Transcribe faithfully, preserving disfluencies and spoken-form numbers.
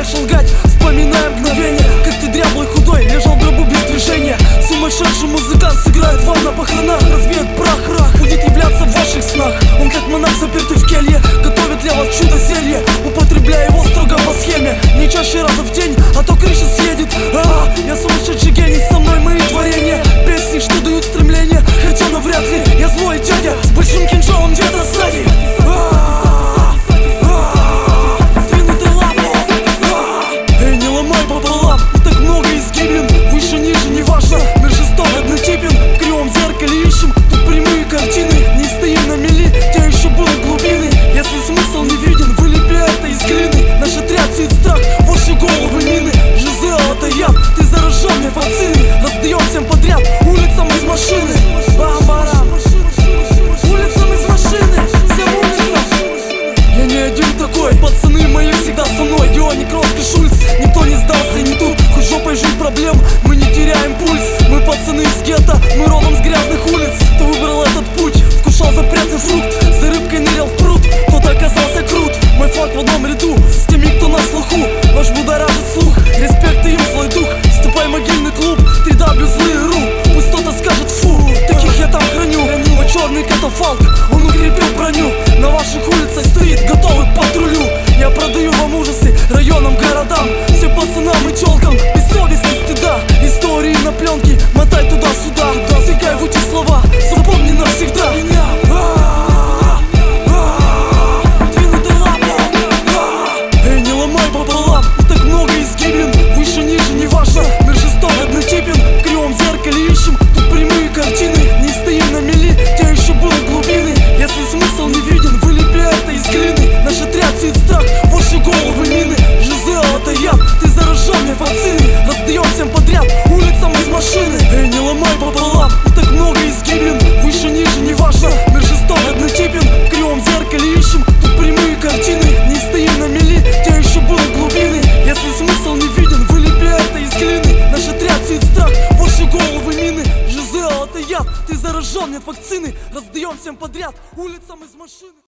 начинаешь лгать. Вспоминаем мгновение, как ты дряблый худой лежал в гробу без движения. Сумасшедший музыкант сыграет вам на похоронах, развеет прах, рах, будет являться в ваших снах. Он как монах, запертый в келье, готовит для вас чудо-зелье, употребляя его строго по схеме. Не чаще раза в день, а то крыша съедет. А, я сумасшедший гений, со мной мои творения, песни, что дают стремление, хотя навряд ли я злой дядя с большим кинжалом где-то сзади. Двинутый лапу, эй, не ломай пополам, так много изгибен, выше, ниже, не важно, мир жесток, однотипен, в кривом зеркале ищем тут прямые картины, не стоим на мели, те еще будут глубины. Если смысл не виден, вылепи это из глины. Наш отряд сеет страх, ваши головы мины. Жизел — это яд, ты заражен мне вакцины. Раздаем всем подряд, улицам из машины. Бам-барам, улицам из машины, всем улицам. Я не один такой, пацаны мои всегда со мной. Дионик, Роско, Шульц, никто не сдался и не тут. Хоть жопой жить проблем, мы не теряем пульс. Мы пацаны из гетто, мы родом с грязных улиц. Кто выбрал этот путь, вкушал запретный фрукт, за рыбкой нырял в пруд, кто-то оказался